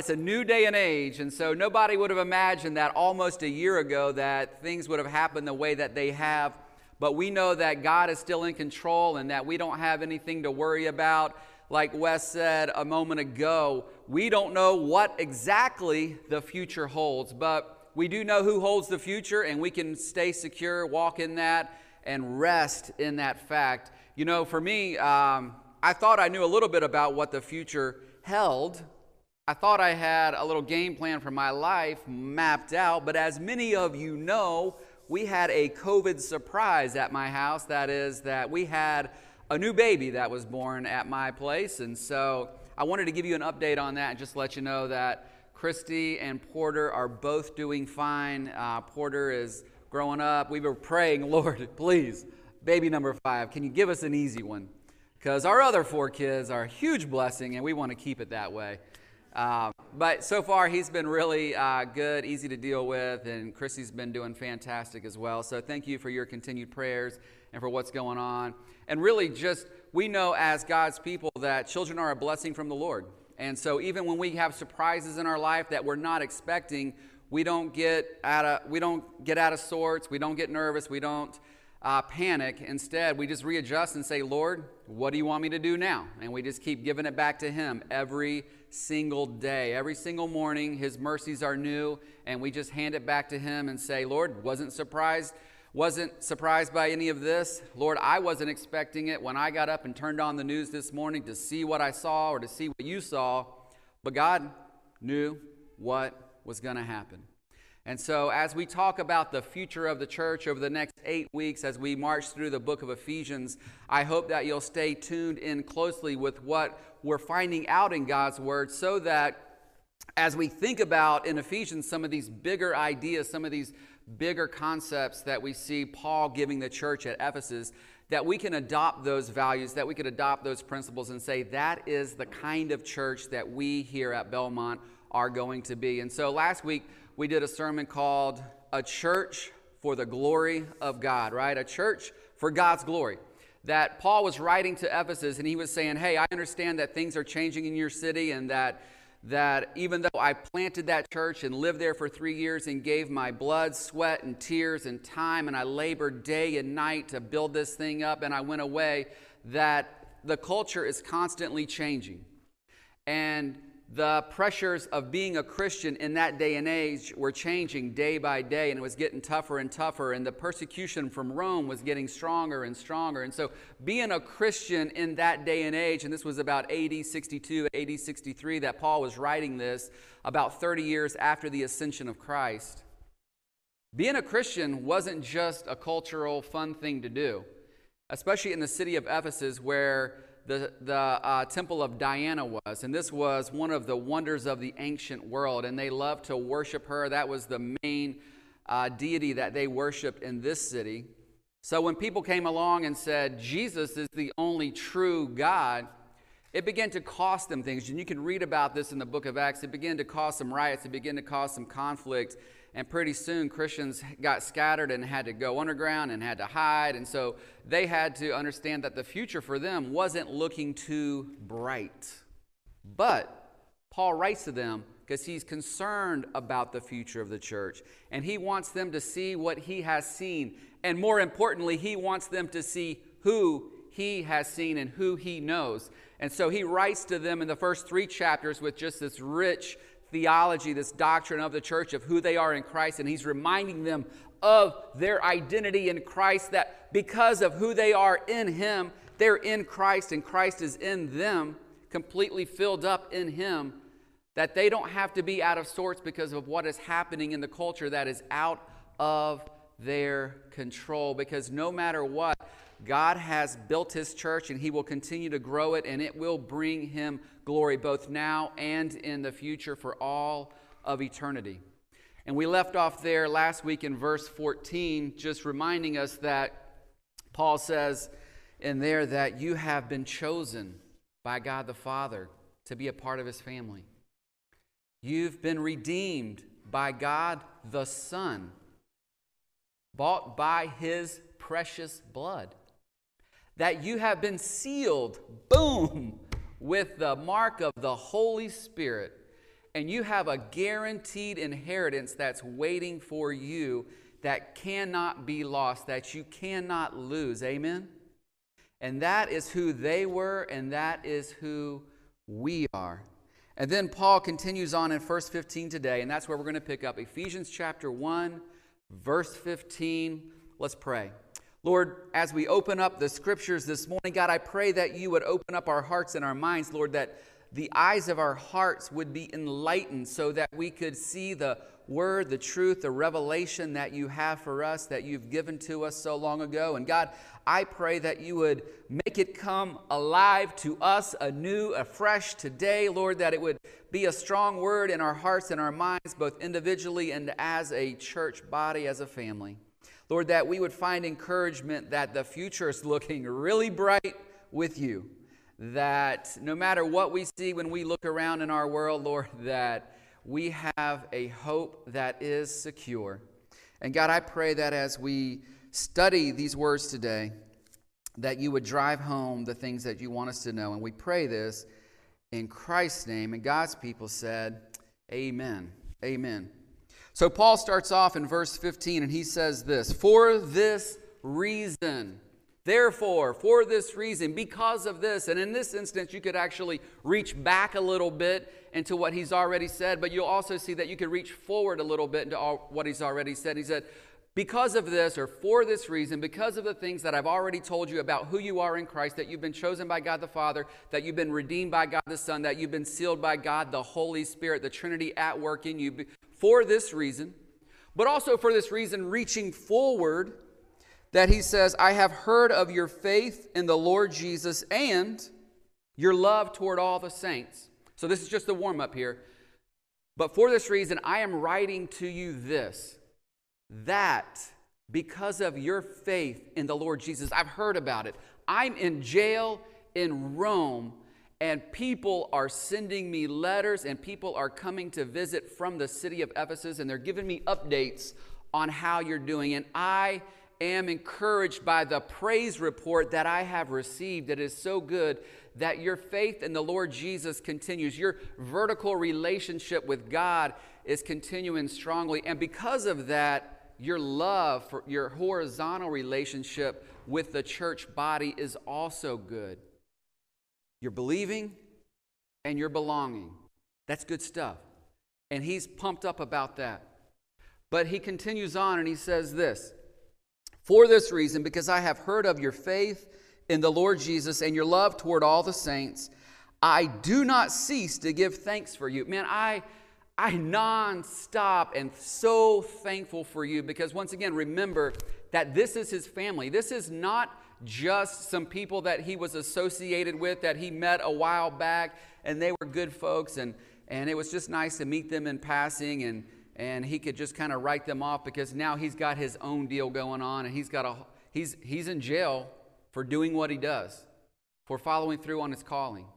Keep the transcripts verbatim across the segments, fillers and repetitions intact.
it's a new day and age, and so nobody would have imagined that almost a year ago that things would have happened the way that they have. But we know that God is still in control and that we don't have anything to worry about. Like Wes said a moment ago, we don't know what exactly the future holds, but we do know who holds the future, and we can stay secure, walk in that, and rest in that fact. You know, for me, um, I thought I knew a little bit about what the future held. I thought I had a little game plan for my life mapped out, but as many of you know, we had a COVID surprise at my house. That is that we had a new baby that was born at my place, and so I wanted to give you an update on that and just let you know that Christy and Porter are both doing fine. Uh, Porter is growing up. We were praying, Lord, please, baby number five, can you give us an easy one? Because our other four kids are a huge blessing, and we want to keep it that way. Uh, but so far, he's been really uh, good, easy to deal with, and Chrissy's been doing fantastic as well. So thank you for your continued prayers and for what's going on. And really just, we know as God's people that children are a blessing from the Lord. And so even when we have surprises in our life that we're not expecting, we don't get out of, we don't get out of sorts, we don't get nervous, we don't uh, panic. Instead, we just readjust and say, Lord, what do you want me to do now? And we just keep giving it back to Him every single day. Every single morning, His mercies are new, and we just hand it back to Him and say, Lord, wasn't surprised, wasn't surprised by any of this. Lord, I wasn't expecting it when I got up and turned on the news this morning to see what I saw or to see what you saw, but God knew what was going to happen. And so as we talk about the future of the church over the next eight weeks, as we march through the book of Ephesians, I hope that you'll stay tuned in closely with what we're finding out in God's Word, so that as we think about in Ephesians some of these bigger ideas, some of these bigger concepts that we see Paul giving the church at Ephesus, that we can adopt those values, that we can adopt those principles and say that is the kind of church that we here at Belmont are going to be. And so last week, we did a sermon called A Church for the Glory of God, right? A church for God's glory. That Paul was writing to Ephesus, and he was saying, hey, I understand that things are changing in your city, and that, that even though I planted that church and lived there for three years and gave my blood, sweat, and tears and time, and I labored day and night to build this thing up, and I went away, that the culture is constantly changing. And the pressures of being a Christian in that day and age were changing day by day, and it was getting tougher and tougher, and the persecution from Rome was getting stronger and stronger. And so being a Christian in that day and age, and this was about A D sixty-two, A D sixty-three that Paul was writing this, about thirty years after the ascension of Christ. Being a Christian wasn't just a cultural fun thing to do, especially in the city of Ephesus where the, the uh, temple of Diana was. And this was one of the wonders of the ancient world, and they loved to worship her. That was the main uh, deity that they worshiped in this city. So when people came along and said, Jesus is the only true God, it began to cost them things. And you can read about this in the book of Acts. It began to cause some riots. It began to cause some conflict. And pretty soon Christians got scattered and had to go underground and had to hide. And so they had to understand that the future for them wasn't looking too bright. But Paul writes to them because he's concerned about the future of the church. And he wants them to see what he has seen. And more importantly, he wants them to see who he has seen and who he knows. And so he writes to them in the first three chapters with just this rich theology, this doctrine of the church, of who they are in Christ, and he's reminding them of their identity in Christ, that because of who they are in Him, they're in Christ, and Christ is in them, completely filled up in Him, that they don't have to be out of sorts because of what is happening in the culture that is out of their control. Because no matter what, God has built His church, and He will continue to grow it, and it will bring Him glory both now and in the future for all of eternity. And we left off there last week in verse fourteen, just reminding us that Paul says in there that you have been chosen by God the Father to be a part of His family. You've been redeemed by God the Son, bought by His precious blood. That you have been sealed, boom, with the mark of the Holy Spirit. and you have a guaranteed inheritance that's waiting for you that cannot be lost, that you cannot lose. Amen? And that is who they were, and that is who we are. And then Paul continues on in verse fifteen today, and that's where we're going to pick up. Ephesians chapter one, verse fifteen. Let's pray. Lord, as we open up the scriptures this morning, God, I pray that you would open up our hearts and our minds, Lord, that the eyes of our hearts would be enlightened so that we could see the word, the truth, the revelation that you have for us, that you've given to us so long ago. And God, I pray that you would make it come alive to us anew, afresh today, Lord, that it would be a strong word in our hearts and our minds, both individually and as a church body, as a family. Lord, that we would find encouragement that the future is looking really bright with you, that no matter what we see when we look around in our world, Lord, that we have a hope that is secure. And God, I pray that as we study these words today, that you would drive home the things that you want us to know. And we pray this in Christ's name. And God's people said, amen. Amen. So Paul starts off in verse fifteen, and he says this, for this reason, therefore, for this reason, because of this. And in this instance, you could actually reach back a little bit into what he's already said, but you'll also see that you could reach forward a little bit into all what he's already said. He said, because of this, or for this reason, because of the things that I've already told you about who you are in Christ, that you've been chosen by God the Father, that you've been redeemed by God the Son, that you've been sealed by God the Holy Spirit, the Trinity at work in you, for this reason, but also for this reason, reaching forward, that he says, I have heard of your faith in the Lord Jesus and your love toward all the saints. So this is just the warm-up here. But for this reason, I am writing to you this, that because of your faith in the Lord Jesus, I've heard about it. I'm in jail in Rome, and people are sending me letters, and people are coming to visit from the city of Ephesus, and they're giving me updates on how you're doing. And I am encouraged by the praise report that I have received. It is so good that your faith in the Lord Jesus continues. Your vertical relationship with God is continuing strongly. And because of that, your love for your horizontal relationship with the church body is also good. You're believing and you're belonging. That's good stuff. And he's pumped up about that. But he continues on and he says this, for this reason, because I have heard of your faith in the Lord Jesus and your love toward all the saints, I do not cease to give thanks for you. Man, I I non-stop and so thankful for you, because once again, remember that this is his family. This is not just some people that he was associated with, that he met a while back, and they were good folks, and, and it was just nice to meet them in passing, and, and he could just kind of write them off, because now he's got his own deal going on, and he's got a he's he's in jail for doing what he does, for following through on his calling.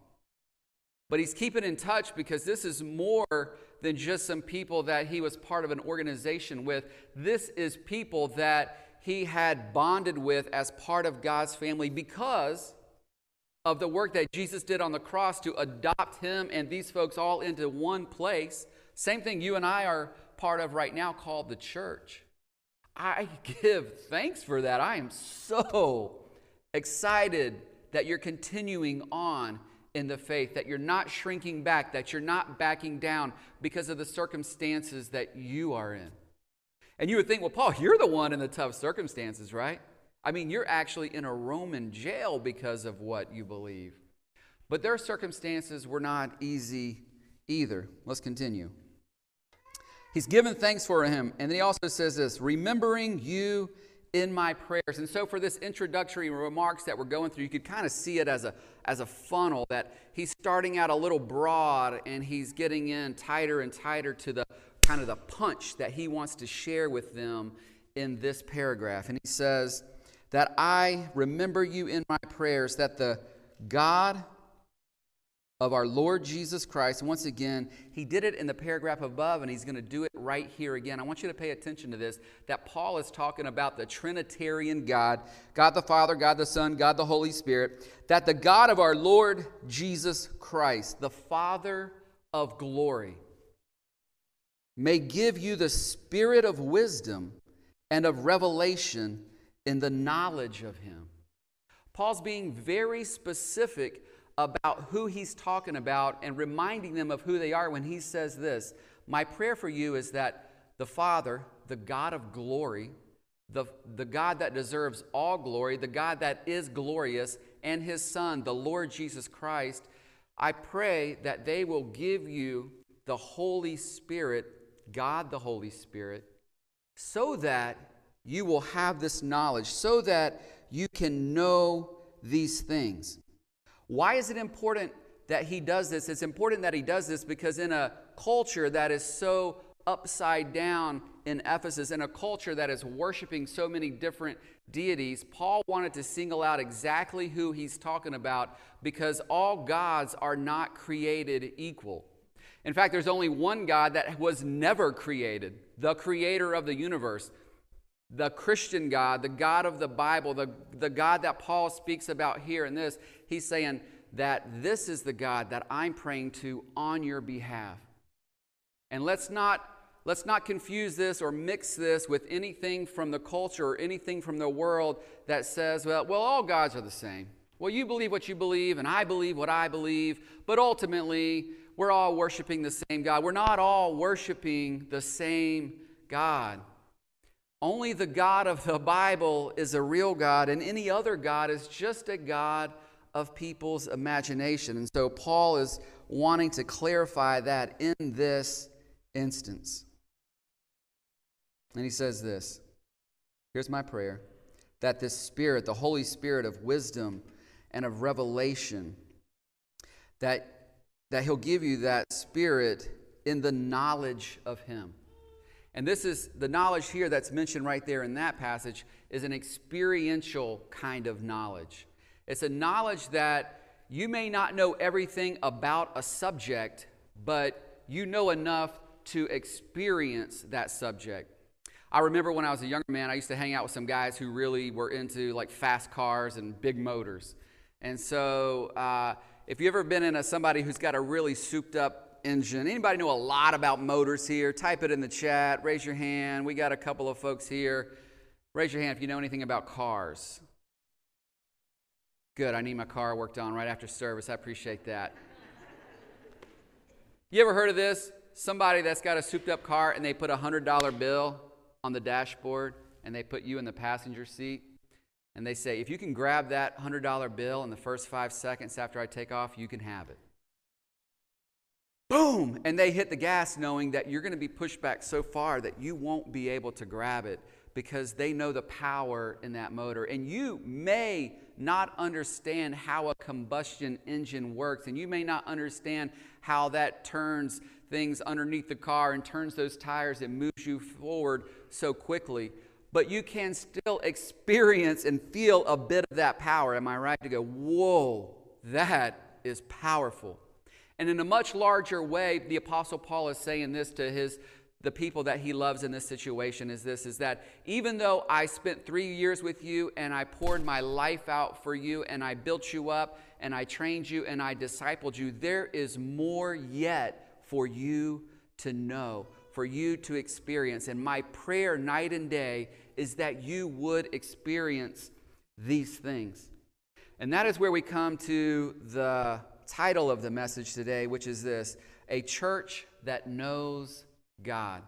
But he's keeping in touch, because this is more than just some people that he was part of an organization with. This is people that he had bonded with as part of God's family because of the work that Jesus did on the cross to adopt him and these folks all into one place. Same thing you and I are part of right now, called the church. I give thanks for that. I am so excited that you're continuing on in the faith, that you're not shrinking back, that you're not backing down because of the circumstances that you are in. And you would think, well, Paul, you're the one in the tough circumstances, right? I mean, you're actually in a Roman jail because of what you believe. But their circumstances were not easy either. Let's continue. He's given thanks for him. And then he also says this, remembering you in my prayers. And so for this introductory remarks that we're going through, you could kind of see it as a as a funnel, that he's starting out a little broad and he's getting in tighter and tighter to the kind of the punch that he wants to share with them in this paragraph. And he says that I remember you in my prayers, that the God of our Lord Jesus Christ, and once again, he did it in the paragraph above, and he's going to do it right here again. I want you to pay attention to this, that Paul is talking about the Trinitarian God, God the Father, God the Son, God the Holy Spirit, that the God of our Lord Jesus Christ, the Father of glory. may give you the spirit of wisdom and of revelation in the knowledge of him. Paul's being very specific about who he's talking about and reminding them of who they are when he says this. My prayer for you is that the Father, the God of glory, the, the God that deserves all glory, the God that is glorious, and his Son, the Lord Jesus Christ, I pray that they will give you the Holy Spirit, God the Holy Spirit, so that you will have this knowledge, so that you can know these things. Why is it important that he does this? It's important that he does this because in a culture that is so upside down in Ephesus, in a culture that is worshiping so many different deities, Paul wanted to single out exactly who he's talking about because all gods are not created equal. In fact, there's only one God that was never created, the creator of the universe. The Christian God, the God of the Bible, the, the God that Paul speaks about here in this, he's saying that this is the God that I'm praying to on your behalf. And let's not, let's not confuse this or mix this with anything from the culture or anything from the world that says, well, well, all gods are the same. Well, you believe what you believe, and I believe what I believe, but ultimately, we're all worshiping the same God. We're not all worshiping the same God. Only the God of the Bible is a real God, and any other God is just a God of people's imagination. And so Paul is wanting to clarify that in this instance. And he says this, here's my prayer, that this Spirit, the Holy Spirit of wisdom and of revelation, that, that he'll give you that Spirit in the knowledge of him. And this is the knowledge here that's mentioned right there in that passage is an experiential kind of knowledge. It's a knowledge that you may not know everything about a subject, but you know enough to experience that subject. I remember when I was a younger man, I used to hang out with some guys who really were into like fast cars and big motors. And so uh, if you've ever been in a somebody who's got a really souped up engine. Anybody know a lot about motors here? Type it in the chat. Raise your hand. We got a couple of folks here. Raise your hand if you know anything about cars. Good. I need my car worked on right after service. I appreciate that. You ever heard of this? Somebody that's got a souped up car and they put a one hundred dollar bill on the dashboard and they put you in the passenger seat and they say, if you can grab that one hundred dollar bill in the first five seconds after I take off, you can have it. Boom! And they hit the gas knowing that you're going to be pushed back so far that you won't be able to grab it because they know the power in that motor. And you may not understand how a combustion engine works, and you may not understand how that turns things underneath the car and turns those tires and moves you forward so quickly. But you can still experience and feel a bit of that power. Am I right to go, whoa, that is powerful. And in a much larger way, the Apostle Paul is saying this to his the people that he loves in this situation is this, is that even though I spent three years with you and I poured my life out for you and I built you up and I trained you and I discipled you, there is more yet for you to know, for you to experience. And my prayer night and day is that you would experience these things. And that is where we come to the title of the message today, which is this, a church that knows God.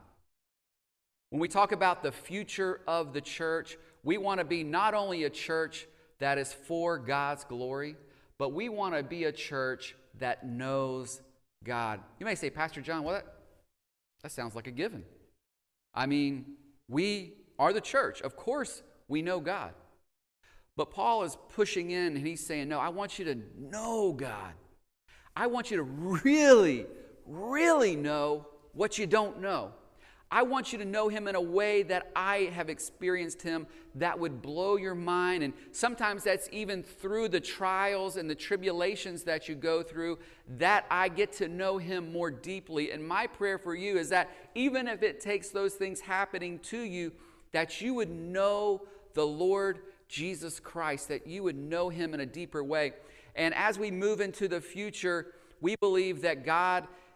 When we talk about the future of the church, we want to be not only a church that is for God's glory, but we want to be a church that knows God. You may say, Pastor John, well, that, that sounds like a given. I mean, we are the church. Of course, we know God. But Paul is pushing in and he's saying, no, I want you to know God. I want you to really, really know what you don't know. I want you to know him in a way that I have experienced him that would blow your mind. And sometimes that's even through the trials and the tribulations that you go through, that I get to know him more deeply. And my prayer for you is that even if it takes those things happening to you, that you would know the Lord Jesus Christ, that you would know him in a deeper way. And as we move into the future, we believe that God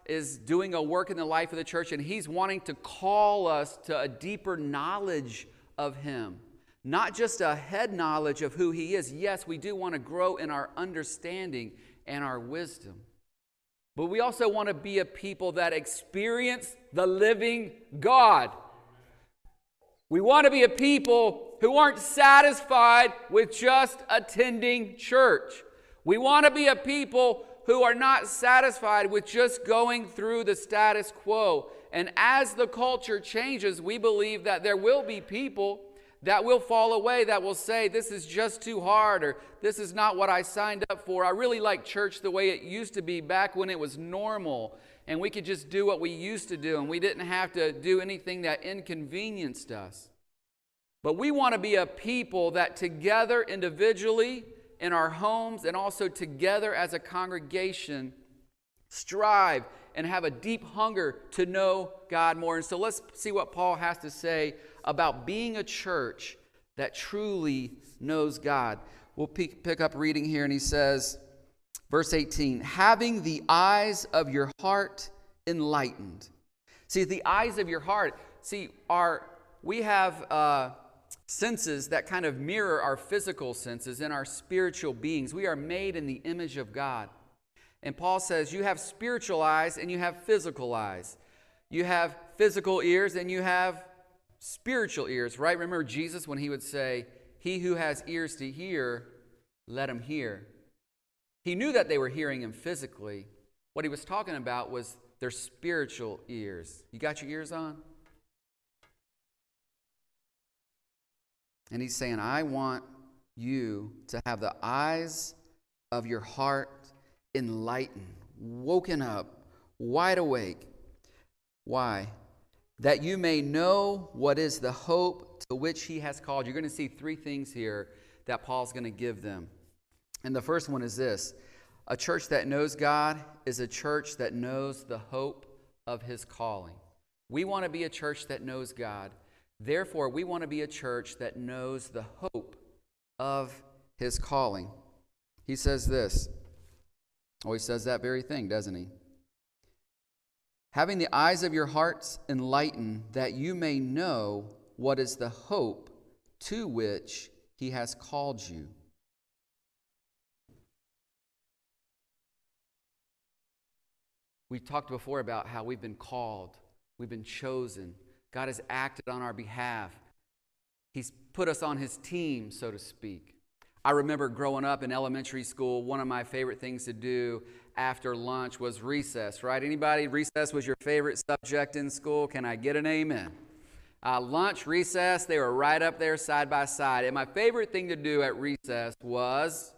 is doing a work in the life of the church, and He's wanting to call us to a deeper knowledge of Him. Not just a head knowledge of who He is. Yes, we do want to grow in our understanding and our wisdom. But we also want to be a people that experience the living God. We want to be a people who aren't satisfied with just attending church. We want to be a people who are not satisfied with just going through the status quo. And as the culture changes, we believe that there will be people that will fall away, that will say, this is just too hard, or this is not what I signed up for. I really like church the way it used to be back when it was normal, and we could just do what we used to do, and we didn't have to do anything that inconvenienced us. But we want to be a people that together individually in our homes and also together as a congregation strive and have a deep hunger to know God more. And so let's see what Paul has to say about being a church that truly knows God. We'll pick up reading here, and he says, verse eighteen, having the eyes of your heart enlightened. See, the eyes of your heart, see, our, we have uh, senses that kind of mirror our physical senses and our spiritual beings. We are made in the image of God. And Paul says you have spiritual eyes and you have physical eyes. You have physical ears and you have spiritual ears, right? Remember Jesus when he would say, he who has ears to hear, let him hear. He knew that they were hearing him physically. What he was talking about was their spiritual ears. You got your ears on? And he's saying, I want you to have the eyes of your heart enlightened, woken up, wide awake. Why? That you may know what is the hope to which he has called. You're going to see three things here that Paul's going to give them. And the first one is this. A church that knows God is a church that knows the hope of his calling. We want to be a church that knows God. Therefore, we want to be a church that knows the hope of his calling. He says this. Oh, he says that very thing, doesn't he? Having the eyes of your hearts enlightened, that you may know what is the hope to which he has called you. We talked before about how we've been called, we've been chosen. God has acted on our behalf. He's put us on his team, so to speak. I remember growing up in elementary school, one of my favorite things to do after lunch was recess, right? Anybody, recess was your favorite subject in school? Can I get an amen? Uh, lunch, recess, they were right up there side by side. And my favorite thing to do at recess was,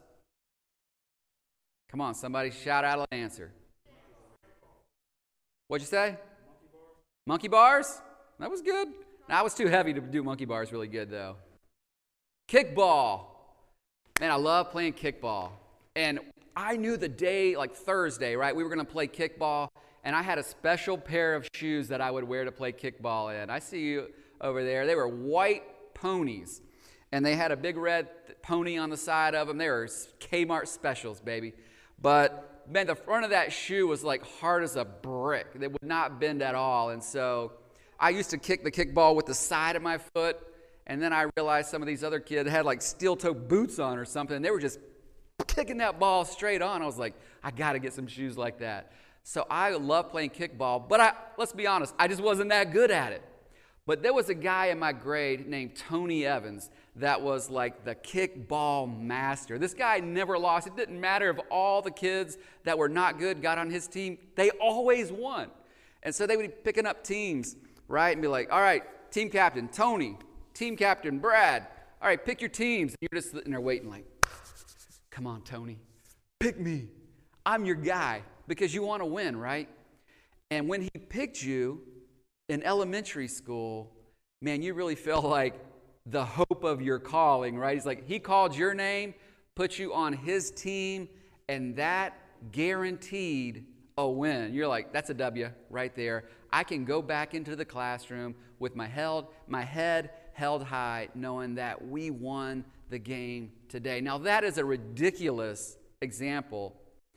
come on, somebody shout out an answer. What'd you say? Monkey bars. Monkey bars? That was good. I was too heavy to do monkey bars really good, though. Kickball. Man, I love playing kickball. And I knew the day, like Thursday, right, we were going to play kickball, and I had a special pair of shoes that I would wear to play kickball in. I see you over there. They were white ponies, and they had a big red pony on the side of them. They were Kmart specials, baby. But, man, the front of that shoe was like hard as a brick. They would not bend at all, and so I used to kick the kickball with the side of my foot, and then I realized some of these other kids had like steel-toe boots on or something, and they were just kicking that ball straight on. I was like, I got to get some shoes like that. So I love playing kickball, but I, let's be honest, I just wasn't that good at it. But there was a guy in my grade named Tony Evans that was like the kickball master. This guy never lost. It didn't matter if all the kids that were not good got on his team. They always won. And so they would be picking up teams, right, and be like, all right, team captain, Tony. Team captain, Brad. All right, pick your teams. And you're just sitting there waiting like, come on, Tony. Pick me. I'm your guy because you want to win, right? And when he picked you in elementary school, man, you really felt like the hope of your calling, right? He's like, he called your name, put you on his team, and that guaranteed a win. You're like, that's a W right there. I can go back into the classroom with my held, my head held high, knowing that we won the game today. Now, that is a ridiculous example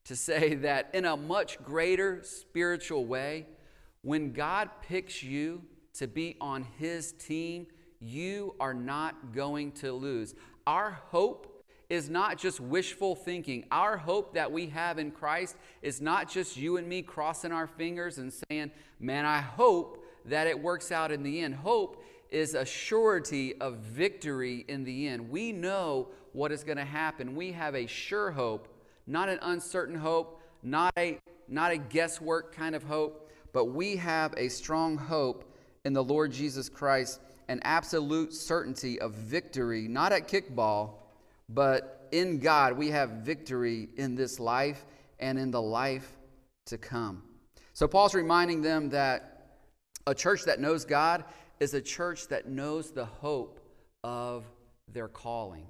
to say that in a much greater spiritual way, when God picks you to be on His team, you are not going to lose. Our hope is not just wishful thinking. Our hope that we have in Christ is not just you and me crossing our fingers and saying, man, I hope that it works out in the end. Hope is a surety of victory in the end. We know what is going to happen. We have a sure hope, not an uncertain hope, not a, not a guesswork kind of hope, but we have a strong hope in the Lord Jesus Christ, an absolute certainty of victory, not at kickball, but in God. We have victory in this life and in the life to come. So Paul's reminding them that a church that knows God is a church that knows the hope of their calling.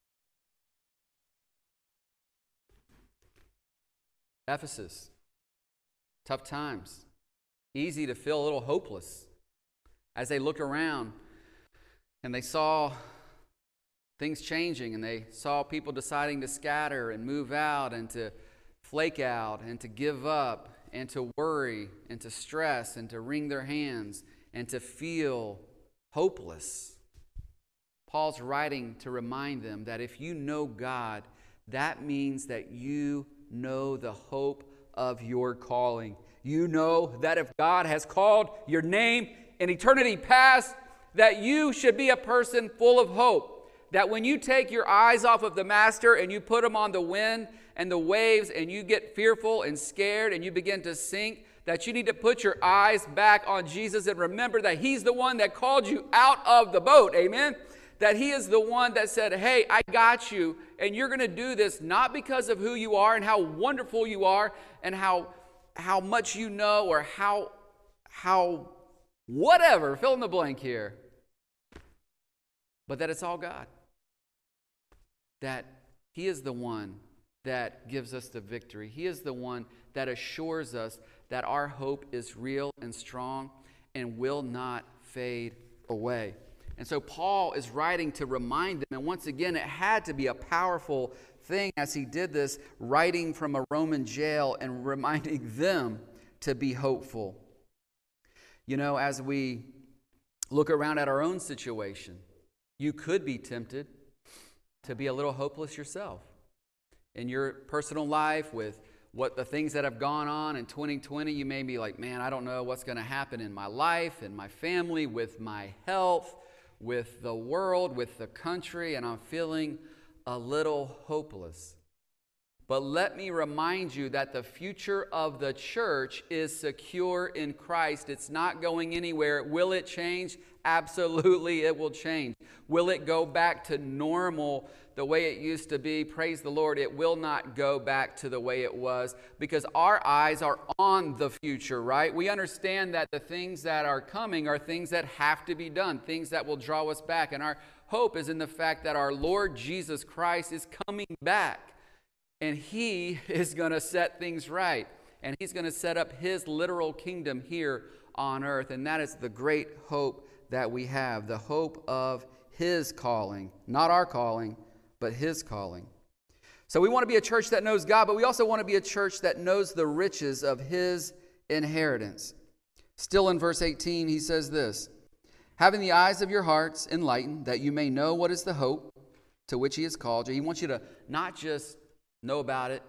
Ephesus, tough times, easy to feel a little hopeless as they looked around and they saw things changing, and they saw people deciding to scatter and move out and to flake out and to give up and to worry and to stress and to wring their hands and to feel hopeless. Paul's writing to remind them that if you know God, that means that you know the hope of your calling. You know that if God has called your name in eternity past, that you should be a person full of hope. That when you take your eyes off of the master and you put them on the wind and the waves and you get fearful and scared and you begin to sink, that you need to put your eyes back on Jesus and remember that He's the one that called you out of the boat. Amen? That He is the one that said, hey, I got you, and you're going to do this not because of who you are and how wonderful you are and how, how much you know or how, how whatever, fill in the blank here, but that it's all God. That He is the one that gives us the victory. He is the one that assures us that our hope is real and strong and will not fade away. And so Paul is writing to remind them, and once again, it had to be a powerful thing as he did this, writing from a Roman jail and reminding them to be hopeful. You know, as we look around at our own situation, you could be tempted to be a little hopeless yourself in your personal life with what the things that have gone on in twenty twenty. You may be like, man, I don't know what's going to happen in my life, in my family, with my health, with the world, with the country, and I'm feeling a little hopeless. But let me remind you that the future of the church is secure in Christ. It's not going anywhere. Will it change? Absolutely, it will change. Will it go back to normal the way it used to be? Praise the Lord, it will not go back to the way it was because our eyes are on the future, right? We understand that the things that are coming are things that have to be done, things that will draw us back. And our hope is in the fact that our Lord Jesus Christ is coming back. And He is going to set things right. And He's going to set up His literal kingdom here on earth. And that is the great hope that we have. The hope of His calling. Not our calling, but His calling. So we want to be a church that knows God, but we also want to be a church that knows the riches of His inheritance. Still in verse eighteen, he says this, having the eyes of your hearts enlightened, that you may know what is the hope to which He has called you. He wants you to not just know about it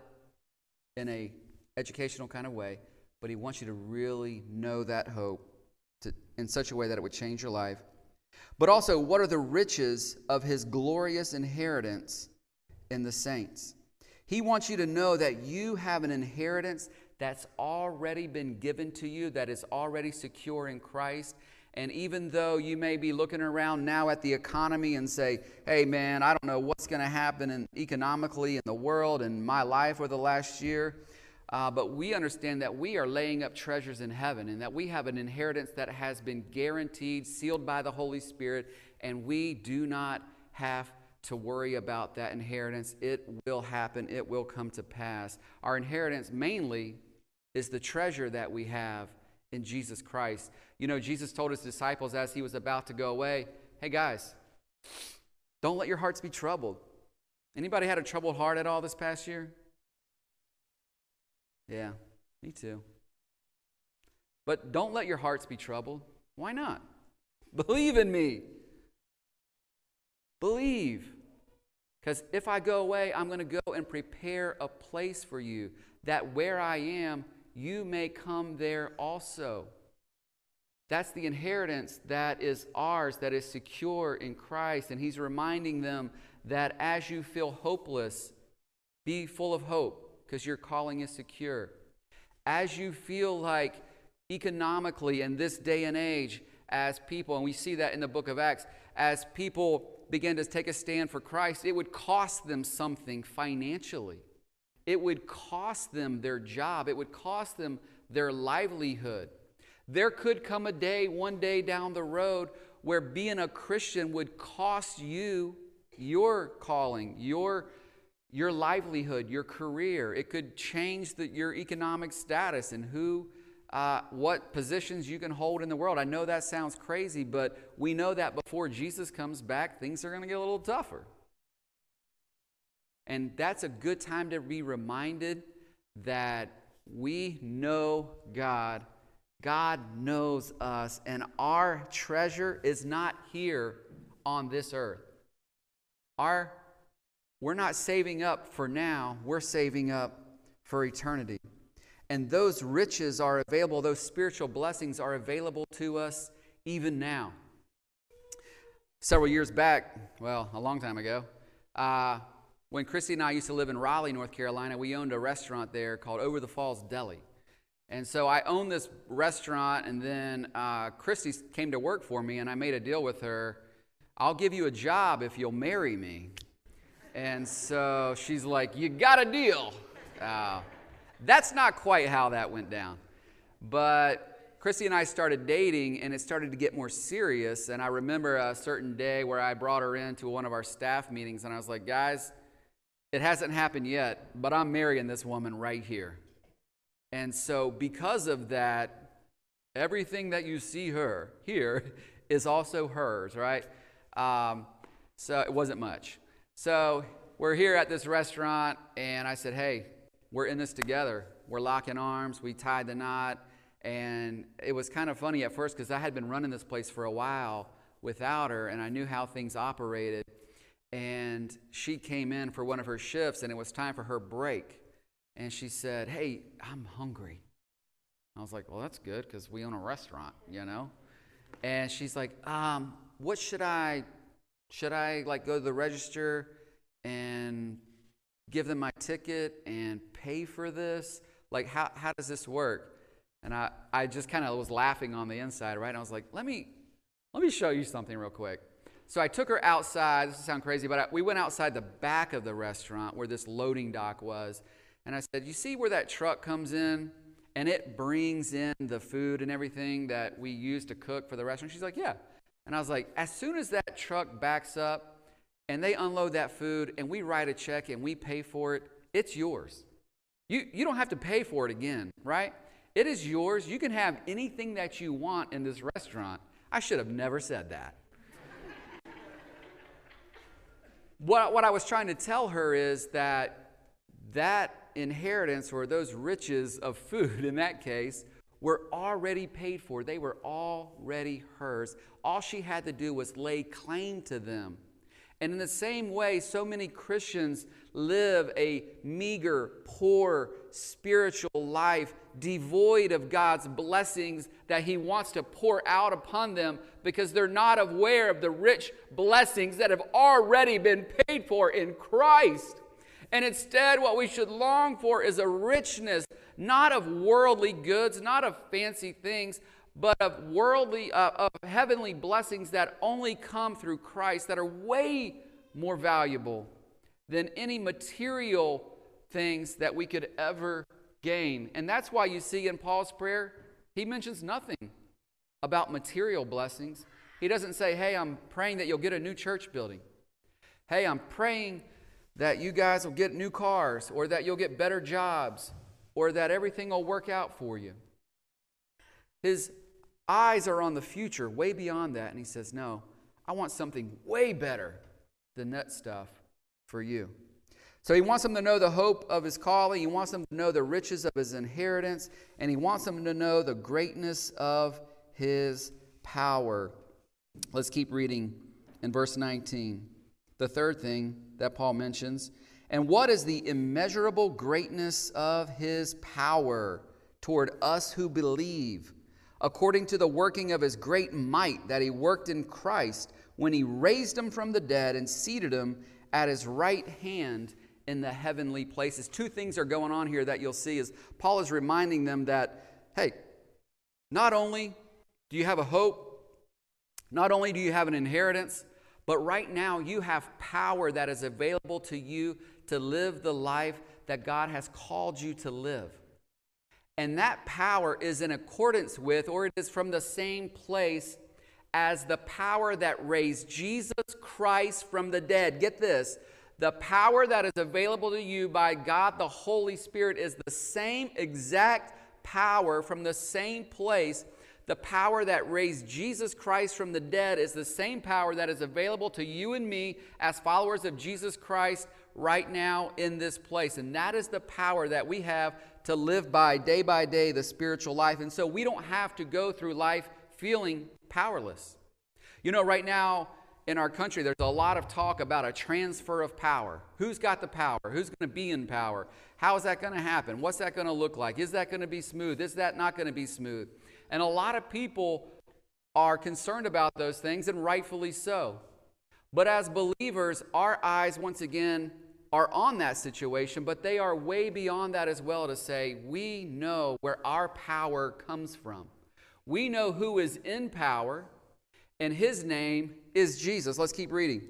in a educational kind of way, but He wants you to really know that hope to, in such a way that it would change your life. But also, what are the riches of His glorious inheritance in the saints? He wants you to know that you have an inheritance that's already been given to you, that is already secure in Christ. And even though you may be looking around now at the economy and say, hey man, I don't know what's going to happen in, economically in the world and my life over the last year, uh, but we understand that we are laying up treasures in heaven and that we have an inheritance that has been guaranteed, sealed by the Holy Spirit, and we do not have to worry about that inheritance. It will happen. It will come to pass. Our inheritance mainly is the treasure that we have in Jesus Christ. You know, Jesus told His disciples as He was about to go away, hey guys, don't let your hearts be troubled. Anybody had a troubled heart at all this past year? Yeah, me too. But don't let your hearts be troubled. Why not? Believe in me. Believe. Because if I go away, I'm going to go and prepare a place for you, that where I am, you may come there also. That's the inheritance that is ours, that is secure in Christ. And he's reminding them that as you feel hopeless, be full of hope, because your calling is secure. As you feel like economically in this day and age, as people, and we see that in the book of Acts, as people begin to take a stand for Christ, it would cost them something financially. It would cost them their job. It would cost them their livelihood. There could come a day, one day down the road, where being a Christian would cost you your calling, your, your livelihood, your career. It could change the, your economic status and who, uh, what positions you can hold in the world. I know that sounds crazy, but we know that before Jesus comes back, things are going to get a little tougher. And that's a good time to be reminded that we know God. God knows us, and our treasure is not here on this earth. Our, we're not saving up for now, we're saving up for eternity. And those riches are available, those spiritual blessings are available to us even now. Several years back, well, a long time ago, uh, when Christy and I used to live in Raleigh, North Carolina, we owned a restaurant there called Over the Falls Deli. And so I owned this restaurant, and then uh, Christy came to work for me, and I made a deal with her. I'll give you a job if you'll marry me. And so she's like, you got a deal. Uh, that's not quite how that went down. But Christy and I started dating, and it started to get more serious. And I remember a certain day where I brought her into one of our staff meetings, and I was like, guys, it hasn't happened yet, but I'm marrying this woman right here. And so because of that, everything that you see her here is also hers, right? Um, so it wasn't much. So we're here at this restaurant, and I said, hey, we're in this together. We're locking arms. We tied the knot. And it was kind of funny at first because I had been running this place for a while without her, and I knew how things operated. And she came in for one of her shifts, and it was time for her break. And she said, hey, I'm hungry. I was like, well, that's good because we own a restaurant, you know. And she's like, um, what should I, should I like go to the register and give them my ticket and pay for this? Like, how, how does this work? And I, I just kind of was laughing on the inside, right? And I was like, let me, let me show you something real quick. So I took her outside. This will sound crazy, but I, we went outside the back of the restaurant where this loading dock was. And I said, you see where that truck comes in and it brings in the food and everything that we use to cook for the restaurant? She's like, yeah. And I was like, as soon as that truck backs up and they unload that food and we write a check and we pay for it, it's yours. You, you don't have to pay for it again, right? It is yours. You can have anything that you want in this restaurant. I should have never said that. what, what I was trying to tell her is that that inheritance, or those riches of food in that case, were already paid for. They were already hers. All she had to do was lay claim to them. And in the same way, so many Christians live a meager, poor, spiritual life, devoid of God's blessings that He wants to pour out upon them because they're not aware of the rich blessings that have already been paid for in Christ. And instead, what we should long for is a richness, not of worldly goods, not of fancy things, but of worldly, uh, of heavenly blessings that only come through Christ, that are way more valuable than any material things that we could ever gain. And that's why you see in Paul's prayer, he mentions nothing about material blessings. He doesn't say, hey, I'm praying that you'll get a new church building. Hey, I'm praying that you guys will get new cars, or that you'll get better jobs, or that everything will work out for you. His eyes are on the future, way beyond that, and he says, no, I want something way better than that stuff for you. So he wants them to know the hope of his calling. He wants them to know the riches of his inheritance. And he wants them to know the greatness of his power. Let's keep reading in verse nineteen. The third thing that Paul mentions. And what is the immeasurable greatness of his power toward us who believe, according to the working of his great might that he worked in Christ when he raised him from the dead and seated him at his right hand in the heavenly places. Two things are going on here that you'll see is Paul is reminding them that, hey, not only do you have a hope, not only do you have an inheritance, but right now you have power that is available to you to live the life that God has called you to live. And that power is in accordance with, or it is from the same place as the power that raised Jesus Christ from the dead. Get this. The power that is available to you by God the Holy Spirit is the same exact power from the same place. The power that raised Jesus Christ from the dead is the same power that is available to you and me as followers of Jesus Christ right now in this place. And that is the power that we have to live by day by day, the spiritual life. And so we don't have to go through life feeling powerless. You know, right now in our country, there's a lot of talk about a transfer of power. Who's got the power? Who's going to be in power? How is that going to happen? What's that going to look like? Is that going to be smooth? Is that not going to be smooth? And a lot of people are concerned about those things, and rightfully so. But as believers, our eyes, once again, are on that situation, but they are way beyond that as well to say, we know where our power comes from. We know who is in power, and his name is Jesus. Let's keep reading.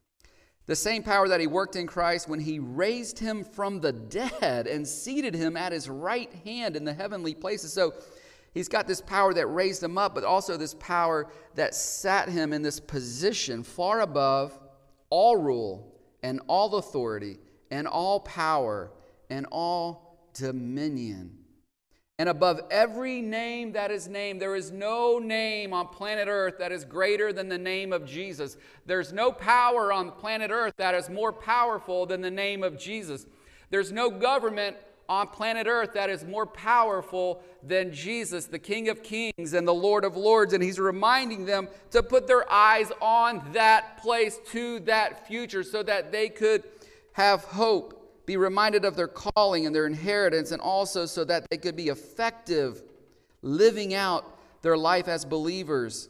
The same power that he worked in Christ when he raised him from the dead and seated him at his right hand in the heavenly places. So he's got this power that raised him up, but also this power that sat him in this position far above all rule and all authority and all power and all dominion. And above every name that is named, there is no name on planet Earth that is greater than the name of Jesus. There's no power on planet Earth that is more powerful than the name of Jesus. There's no government on planet Earth that is more powerful than Jesus, the King of Kings and the Lord of Lords. And he's reminding them to put their eyes on that place, to that future, so that they could have hope, be reminded of their calling and their inheritance, and also so that they could be effective living out their life as believers,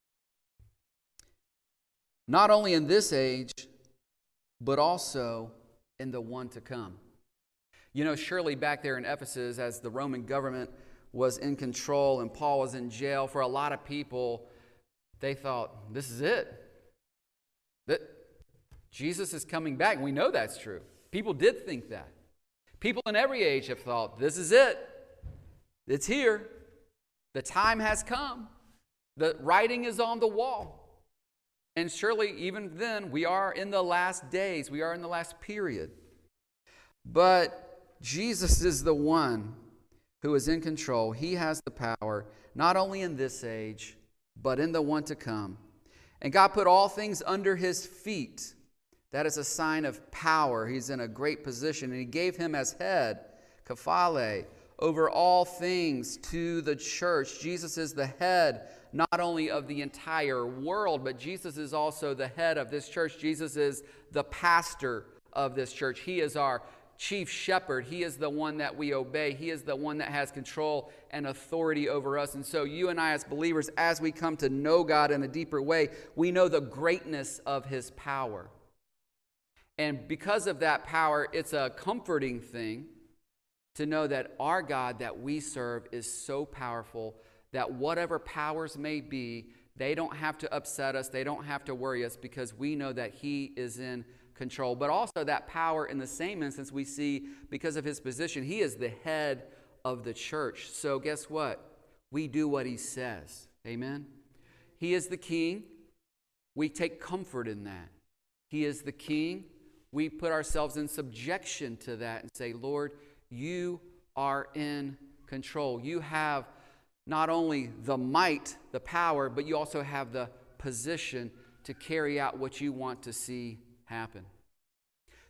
not only in this age, but also in the one to come. You know, surely back there in Ephesus, as the Roman government was in control and Paul was in jail, for a lot of people, they thought, this is it. That Jesus is coming back. We know that's true. People did think that. People in every age have thought, this is it. It's here. The time has come. The writing is on the wall. And surely even then, we are in the last days. We are in the last period. But Jesus is the one who is in control. He has the power, not only in this age, but in the one to come. And God put all things under his feet. That is a sign of power. He's in a great position. And he gave him as head, kephale, over all things to the church. Jesus is the head not only of the entire world, but Jesus is also the head of this church. Jesus is the pastor of this church. He is our chief shepherd. He is the one that we obey. He is the one that has control and authority over us. And so you and I as believers, as we come to know God in a deeper way, we know the greatness of his power. And because of that power, it's a comforting thing to know that our God that we serve is so powerful that whatever powers may be, they don't have to upset us, they don't have to worry us, because we know that he is in control. But also that power, in the same instance, we see because of his position, he is the head of the church. So guess what? We do what he says. Amen? He is the king. We take comfort in that. He is the king. We put ourselves in subjection to that and say, Lord, you are in control. You have not only the might, the power, but you also have the position to carry out what you want to see happen.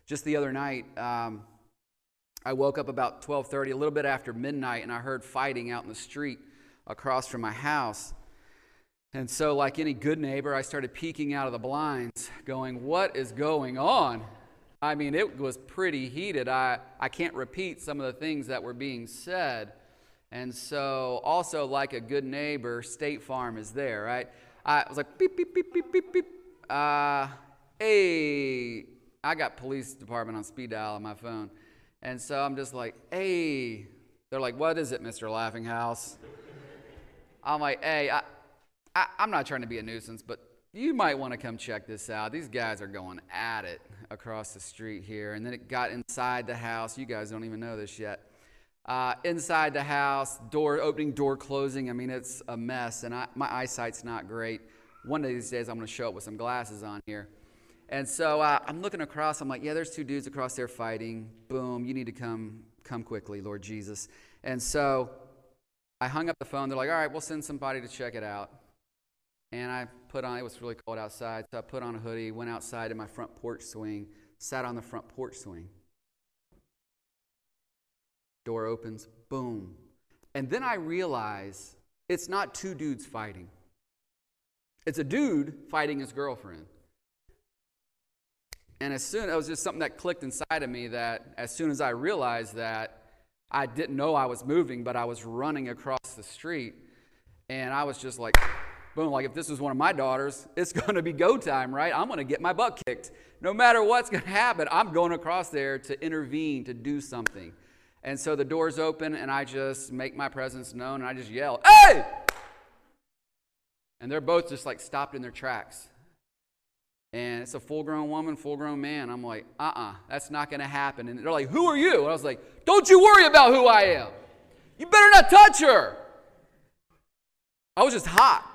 Just the other night, um, I woke up about twelve thirty, a little bit after midnight, and I heard fighting out in the street across from my house. And so, like any good neighbor, I started peeking out of the blinds, going, what is going on? I mean, it was pretty heated. I, I can't repeat some of the things that were being said. And so, also, like a good neighbor, State Farm is there, right? I was like, beep, beep, beep, beep, beep, beep. Uh, hey, I got police department on speed dial on my phone. And so I'm just like, hey. They're like, what is it, Mister Laughinghouse? I'm like, hey, I, I, I'm not trying to be a nuisance, but you might want to come check this out. These guys are going at it across the street here. And then it got inside the house. You guys don't even know this yet. Uh, inside the house, door opening, door closing. I mean, it's a mess, and I, my eyesight's not great. One of these days, I'm going to show up with some glasses on here. And so uh, I'm looking across. I'm like, yeah, there's two dudes across there fighting. Boom, you need to come, come quickly, Lord Jesus. And so I hung up the phone. They're like, all right, we'll send somebody to check it out. And I put on, it was really cold outside, so I put on a hoodie, went outside in my front porch swing, sat on the front porch swing. Door opens, boom. And then I realize it's not two dudes fighting. It's a dude fighting his girlfriend. And as soon, it was just something that clicked inside of me that as soon as I realized that, I didn't know I was moving, but I was running across the street. And I was just like, boom, like if this was one of my daughters, it's going to be go time, right? I'm going to get my butt kicked. No matter what's going to happen, I'm going across there to intervene, to do something. And so the doors open, and I just make my presence known, and I just yell, hey! And they're both just like stopped in their tracks. And it's a full-grown woman, full-grown man. I'm like, uh-uh, that's not going to happen. And they're like, who are you? And I was like, don't you worry about who I am. You better not touch her. I was just hot.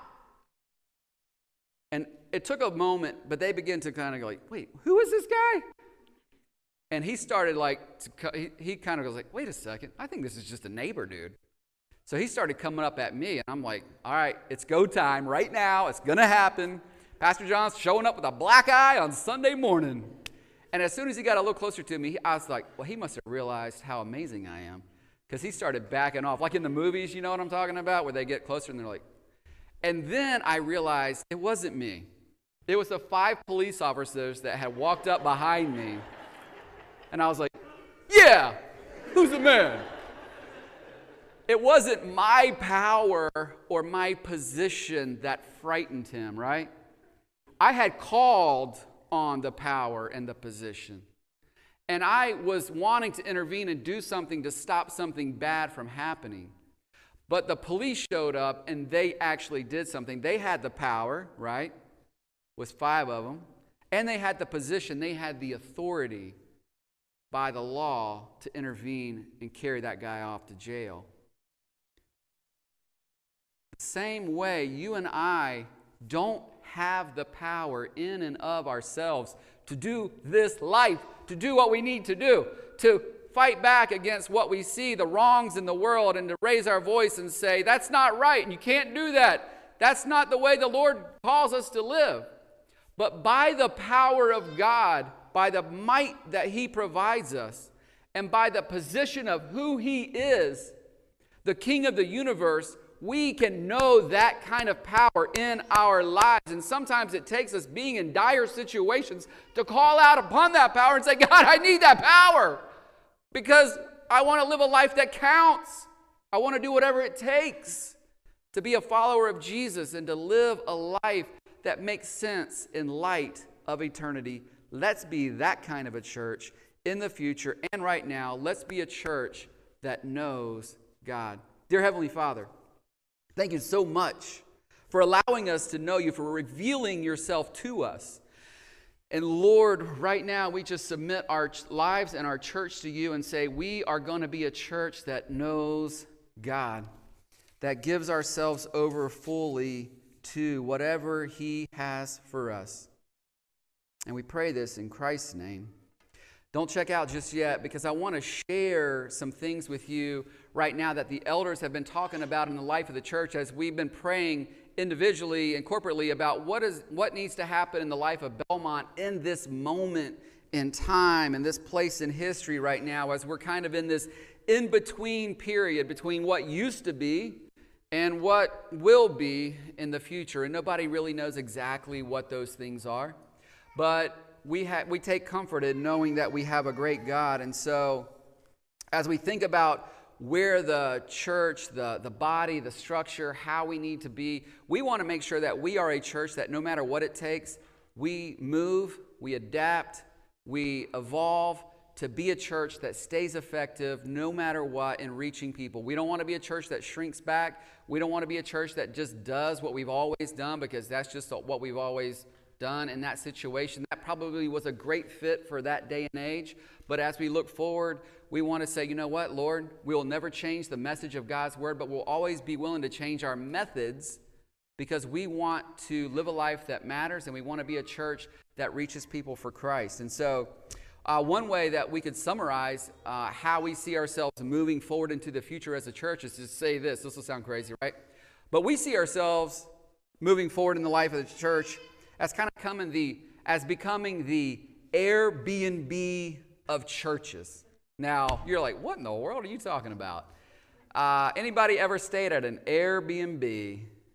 And it took a moment, but they began to kind of go like, wait, who is this guy? And he started like, to, he, he kind of goes like, wait a second, I think this is just a neighbor dude. So he started coming up at me, and I'm like, all right, it's go time right now. It's going to happen. Pastor John's showing up with a black eye on Sunday morning. And as soon as he got a little closer to me, I was like, well, he must have realized how amazing I am. Because he started backing off. Like in the movies, you know what I'm talking about, where they get closer and they're like, and then I realized it wasn't me. It was the five police officers that had walked up behind me. And I was like, yeah, who's the man? It wasn't my power or my position that frightened him, right? I had called on the power and the position. And I was wanting to intervene and do something to stop something bad from happening. But the police showed up and they actually did something. They had the power, right? With five of them. And they had the position, they had the authority by the law to intervene and carry that guy off to jail. The same way, you and I don't have the power in and of ourselves to do this life, to do what we need to do, to fight back against what we see, the wrongs in the world, and to raise our voice and say, that's not right, and you can't do that. That's not the way the Lord calls us to live. But by the power of God, by the might that He provides us, and by the position of who He is, the King of the universe, we can know that kind of power in our lives. And sometimes it takes us being in dire situations to call out upon that power and say, God, I need that power because I want to live a life that counts. I want to do whatever it takes to be a follower of Jesus and to live a life that makes sense in light of eternity. Let's be that kind of a church in the future and right now. Let's be a church that knows God. Dear Heavenly Father, thank you so much for allowing us to know you, for revealing yourself to us. And Lord, right now we just submit our lives and our church to you and say we are going to be a church that knows God, that gives ourselves over fully to whatever He has for us. And we pray this in Christ's name. Don't check out just yet because I want to share some things with you right now that the elders have been talking about in the life of the church as we've been praying individually and corporately about what is what needs to happen in the life of Belmont in this moment in time and this place in history right now, as we're kind of in this in-between period between what used to be and what will be in the future. And nobody really knows exactly what those things are. But we ha- we take comfort in knowing that we have a great God. And so as we think about where the church, the, the body, the structure, how we need to be, we want to make sure that we are a church that no matter what it takes, we move, we adapt, we evolve to be a church that stays effective no matter what in reaching people. We don't want to be a church that shrinks back. We don't want to be a church that just does what we've always done because that's just what we've always done in that situation. That probably was a great fit for that day and age. But as we look forward, we want to say, you know what, Lord, we will never change the message of God's word, but we'll always be willing to change our methods because we want to live a life that matters and we want to be a church that reaches people for Christ. And so uh, one way that we could summarize uh, how we see ourselves moving forward into the future as a church is to say this. This will sound crazy, right? But we see ourselves moving forward in the life of the church as kind of coming the, as becoming the Airbnb of churches. Now, you're like, what in the world are you talking about? Uh, anybody ever stayed at an Airbnb?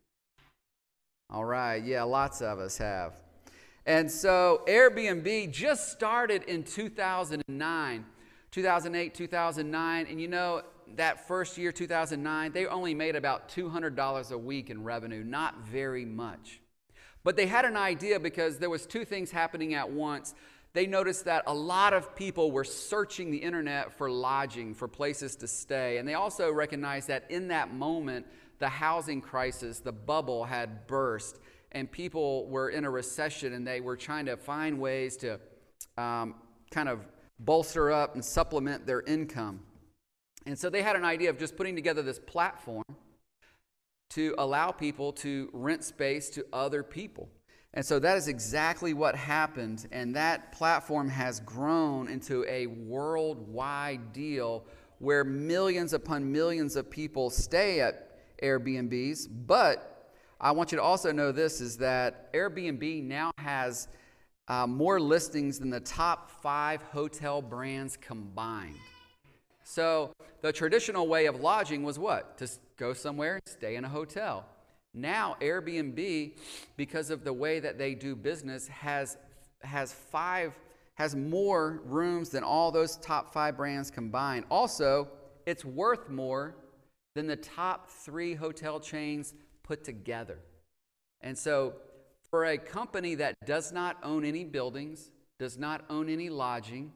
All right, yeah, lots of us have. And so Airbnb just started in two thousand nine, two thousand eight, two thousand nine. And you know, that first year, two thousand nine, they only made about two hundred dollars a week in revenue, not very much. But they had an idea because there was two things happening at once. They noticed that a lot of people were searching the internet for lodging, for places to stay. And they also recognized that in that moment, the housing crisis, the bubble had burst, and people were in a recession, and they were trying to find ways to um, kind of bolster up and supplement their income. And so they had an idea of just putting together this platform to allow people to rent space to other people. And so that is exactly what happened, and that platform has grown into a worldwide deal where millions upon millions of people stay at Airbnbs. But I want you to also know this, is that Airbnb now has uh, more listings than the top five hotel brands combined. So the traditional way of lodging was what? To go somewhere and stay in a hotel. Now Airbnb, because of the way that they do business, has has five has more rooms than all those top five brands combined. Also, it's worth more than the top three hotel chains put together. And so for a company that does not own any buildings, does not own any lodging,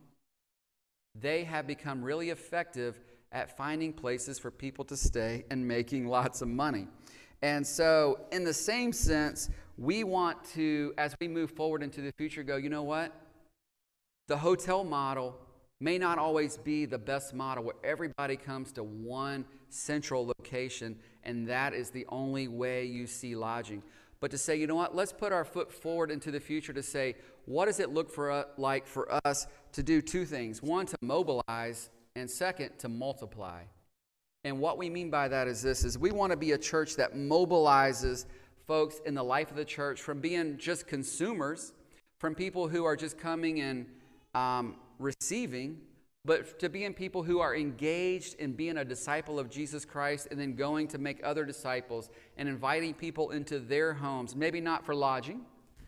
they have become really effective at finding places for people to stay and making lots of money. And so in the same sense, we want to, as we move forward into the future, go, you know what? The hotel model may not always be the best model where everybody comes to one central location, and that is the only way you see lodging. But to say, you know what? Let's put our foot forward into the future to say, what does it look for uh, like for us to do two things? One, to mobilize, and second, to multiply. And what we mean by that is this, is we want to be a church that mobilizes folks in the life of the church from being just consumers, from people who are just coming and um, receiving, but to being people who are engaged in being a disciple of Jesus Christ and then going to make other disciples and inviting people into their homes, maybe not for lodging,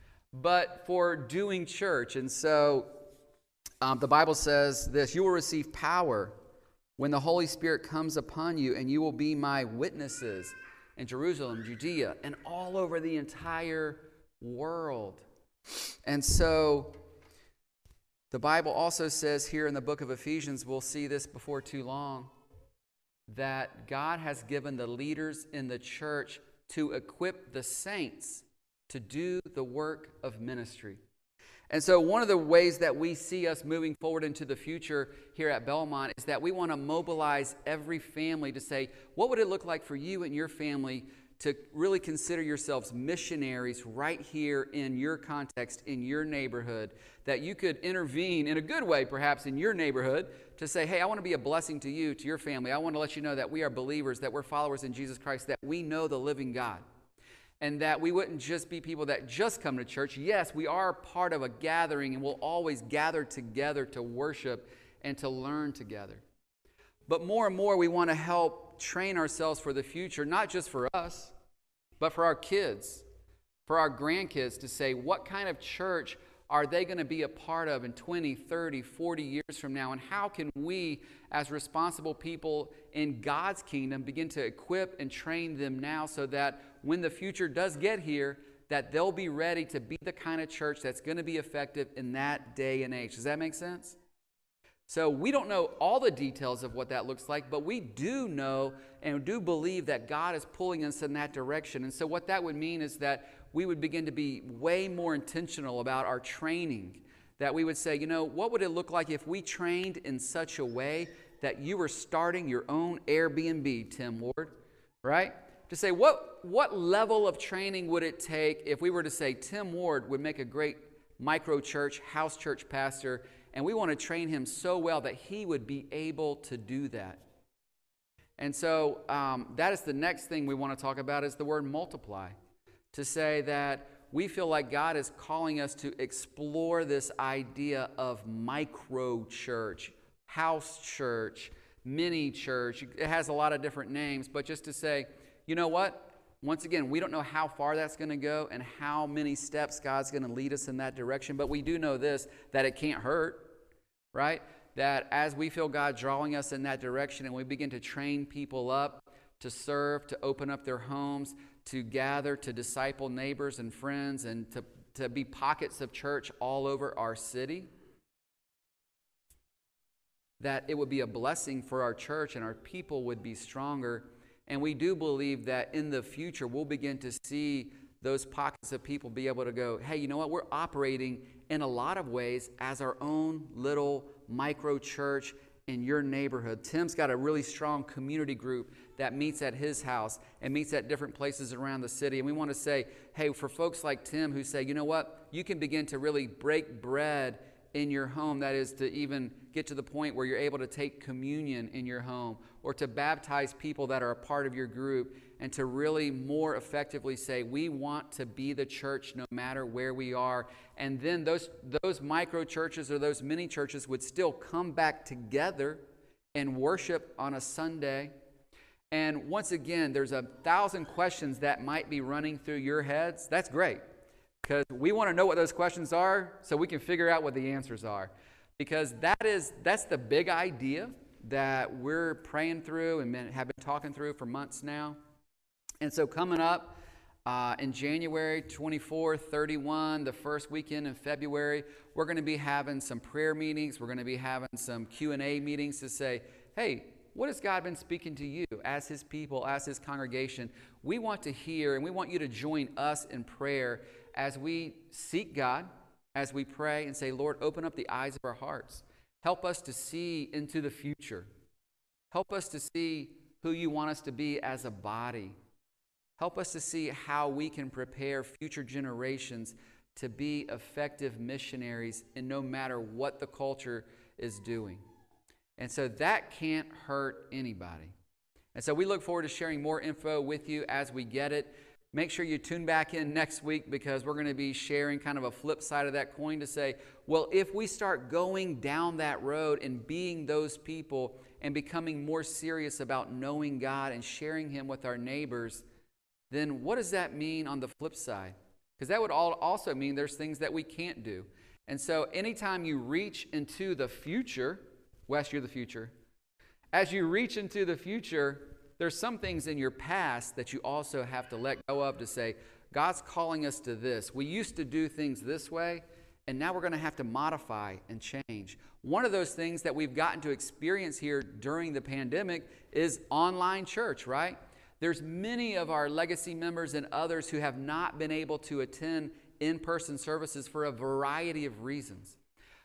but for doing church. And so um, the Bible says this, you will receive power when the Holy Spirit comes upon you, and you will be my witnesses in Jerusalem, Judea, and all over the entire world. And so the Bible also says here in the book of Ephesians, we'll see this before too long, that God has given the leaders in the church to equip the saints to do the work of ministry. And so one of the ways that we see us moving forward into the future here at Belmont is that we want to mobilize every family to say, what would it look like for you and your family to really consider yourselves missionaries right here in your context, in your neighborhood, that you could intervene in a good way, perhaps, in your neighborhood to say, hey, I want to be a blessing to you, to your family. I want to let you know that we are believers, that we're followers in Jesus Christ, that we know the living God. and that we wouldn't just be people that just come to church. Yes, we are part of a gathering, and we'll always gather together to worship and to learn together. But more and more, we want to help train ourselves for the future, not just for us, but for our kids, for our grandkids, to say, what kind of church are they going to be a part of in twenty, thirty, forty years from now? And how can we, as responsible people in God's kingdom, begin to equip and train them now so that when the future does get here, that they'll be ready to be the kind of church that's going to be effective in that day and age. Does that make sense? So we don't know all the details of what that looks like, but we do know and do believe that God is pulling us in that direction. And so what that would mean is that we would begin to be way more intentional about our training, that we would say, you know, what would it look like if we trained in such a way that you were starting your own Airbnb, Tim Ward, right? To say, what, what level of training would it take if we were to say Tim Ward would make a great micro church, house church pastor, and we want to train him so well that he would be able to do that. And so um, that is the next thing we want to talk about is the word multiply. To say that we feel like God is calling us to explore this idea of micro church, house church, mini church. It has a lot of different names, but just to say, you know what? Once again, we don't know how far that's going to go and how many steps God's going to lead us in that direction, but we do know this, that it can't hurt, right? That as we feel God drawing us in that direction and we begin to train people up to serve, to open up their homes, to gather, to disciple neighbors and friends, and to, to be pockets of church all over our city, that it would be a blessing for our church and our people would be stronger. And we do believe that in the future we'll begin to see those pockets of people be able to go, hey, you know what? We're operating in a lot of ways as our own little micro church in your neighborhood. Tim's got a really strong community group that meets at his house and meets at different places around the city. And we want to say, hey, for folks like Tim who say, you know what? You can begin to really break bread in your home. That is to even get to the point where you're able to take communion in your home or to baptize people that are a part of your group and to really more effectively say, we want to be the church no matter where we are. And then those, those micro churches or those mini churches would still come back together and worship on a Sunday. And once again, there's a thousand questions that might be running through your heads. That's great, because we want to know what those questions are so we can figure out what the answers are. Because that is, that's the big idea that we're praying through and been, have been talking through for months now. And so coming up uh, in January twenty-fourth, thirty-first, the first weekend in February, we're going to be having some prayer meetings. We're going to be having some Q and A meetings to say, hey, what has God been speaking to you as His people, as His congregation? We want to hear, and we want you to join us in prayer as we seek God, as we pray and say, Lord, open up the eyes of our hearts. Help us to see into the future. Help us to see who you want us to be as a body. Help us to see how we can prepare future generations to be effective missionaries in no matter what the culture is doing. And so that can't hurt anybody. And so we look forward to sharing more info with you as we get it. Make sure you tune back in next week because we're going to be sharing kind of a flip side of that coin to say, well, if we start going down that road and being those people and becoming more serious about knowing God and sharing Him with our neighbors, then what does that mean on the flip side? Because that would all also mean there's things that we can't do. And so anytime you reach into the future, Wes, you're the future. As you reach into the future, there's some things in your past that you also have to let go of to say, God's calling us to this. We used to do things this way, and now we're going to have to modify and change. One of those things that we've gotten to experience here during the pandemic is online church, right? There's many of our legacy members and others who have not been able to attend in-person services for a variety of reasons.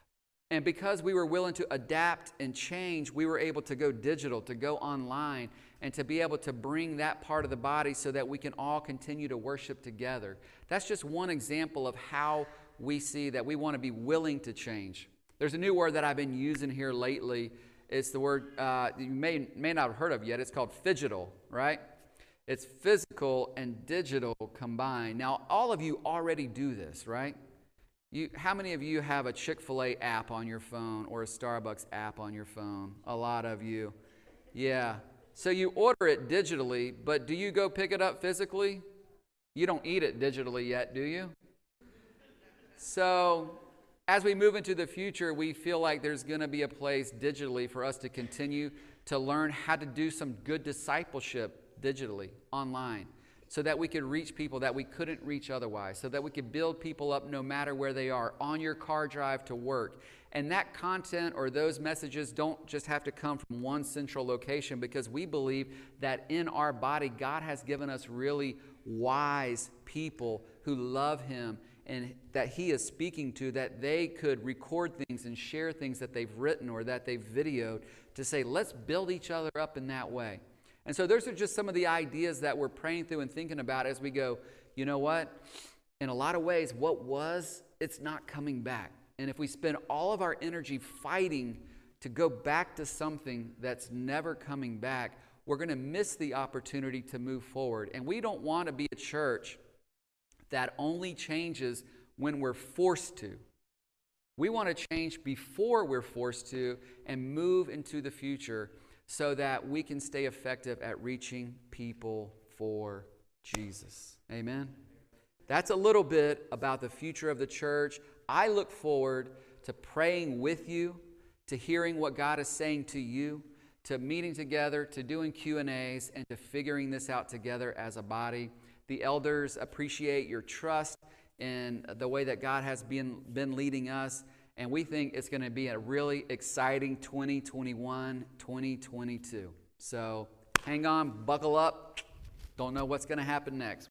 And because we were willing to adapt and change, we were able to go digital, to go online, and to be able to bring that part of the body so that we can all continue to worship together. That's just one example of how we see that we want to be willing to change. There's a new word that I've been using here lately. It's the word uh, you may, may not have heard of yet. It's called phygital, right? It's physical and digital combined. Now, all of you already do this, right? You, how many of you have a Chick-fil-A app on your phone or a Starbucks app on your phone? A lot of you. Yeah. So you order it digitally, but do you go pick it up physically? You don't eat it digitally yet, do you? So as we move into the future, we feel like there's going to be a place digitally for us to continue to learn how to do some good discipleship digitally, online, so that we could reach people that we couldn't reach otherwise, so that we could build people up no matter where they are, on your car drive to work. And that content or those messages don't just have to come from one central location, because we believe that in our body, God has given us really wise people who love Him and that He is speaking to, that they could record things and share things that they've written or that they've videoed to say, let's build each other up in that way. And so those are just some of the ideas that we're praying through and thinking about as we go, you know what? In a lot of ways, what was, it's not coming back. And if we spend all of our energy fighting to go back to something that's never coming back, we're going to miss the opportunity to move forward. And we don't want to be a church that only changes when we're forced to. We want to change before we're forced to and move into the future, so that we can stay effective at reaching people for Jesus. Amen? That's a little bit about the future of the church. I look forward to praying with you, to hearing what God is saying to you, to meeting together, to doing Q and A's, and to figuring this out together as a body. The elders appreciate your trust in the way that God has been, been leading us. And we think it's going to be a really exciting twenty twenty-one, twenty twenty-two. So hang on, buckle up. Don't know what's going to happen next.